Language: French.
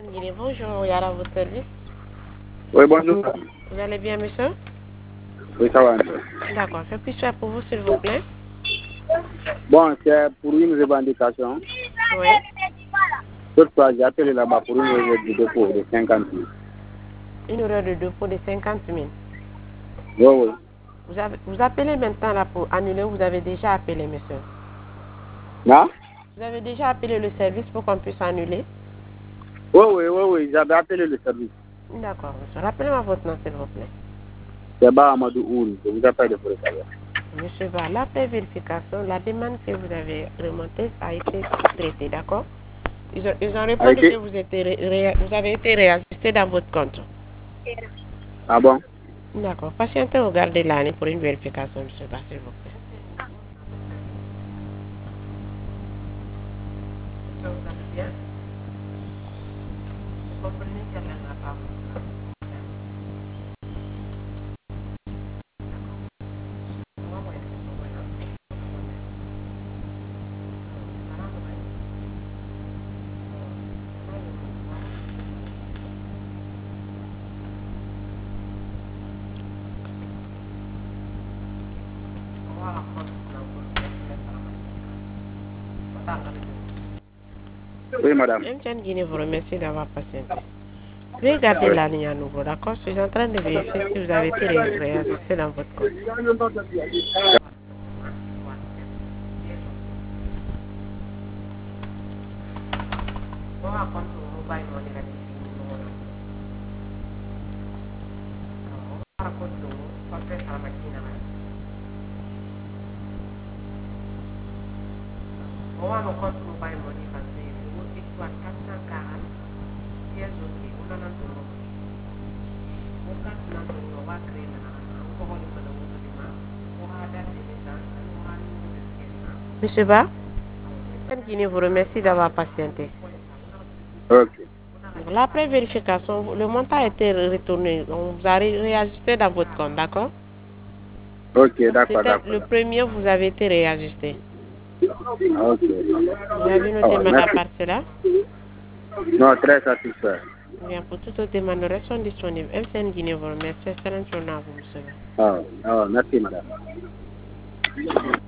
Guinée, bonjour, Yara, votre service. Oui, bonjour. Vous allez bien, monsieur? Oui, ça va. D'accord, que puis-je faire pour vous, s'il vous plaît? Bon, c'est pour une revendication. Oui. Toutefois, j'ai appelé là-bas pour une réserve de dépôt de 50 000. Une heure de dépôt de 50 000. Oui, oui. Vous appelez maintenant là pour annuler ou vous avez déjà appelé, monsieur? Non? Vous avez déjà appelé le service pour qu'on puisse annuler? Oui, j'avais appelé le service. D'accord, monsieur. Rappelez-moi votre nom, s'il vous plaît. C'est Amadou Oul, je vous appelle pour le savoir. Monsieur Ba, l'appel vérification, la demande que vous avez remontée a été traitée, d'accord? Ils ont répondu que vous avez été réajusté dans votre compte. Ah bon? D'accord. Patientez, regardez l'année pour une vérification, monsieur Ba, s'il vous plaît. Vous allez bien? Vous comprenez qu'elle n'a pas. Oui, madame. M. Guinée vous remercie d'avoir patienté. Veuillez garder la ligne à nouveau, d'accord? Je suis en train de vérifier si vous avez été réajusté dans votre compte. Monsieur Ba, M. Guinée vous remercie d'avoir patienté. Ok. Après vérification, le montant a été retourné. On vous a réajusté dans votre compte, d'accord? Ok, d'accord, C'était d'accord. le premier, vous avez été réajusté. Ok. Vous avez Ça noté va, demande à merci. part cela? Non, très satisfait. Bien, pour toutes autres demandes, nous restons disponibles. MCN Guinée vous remercie. Excellente journée à vous, monsieur. Merci, madame.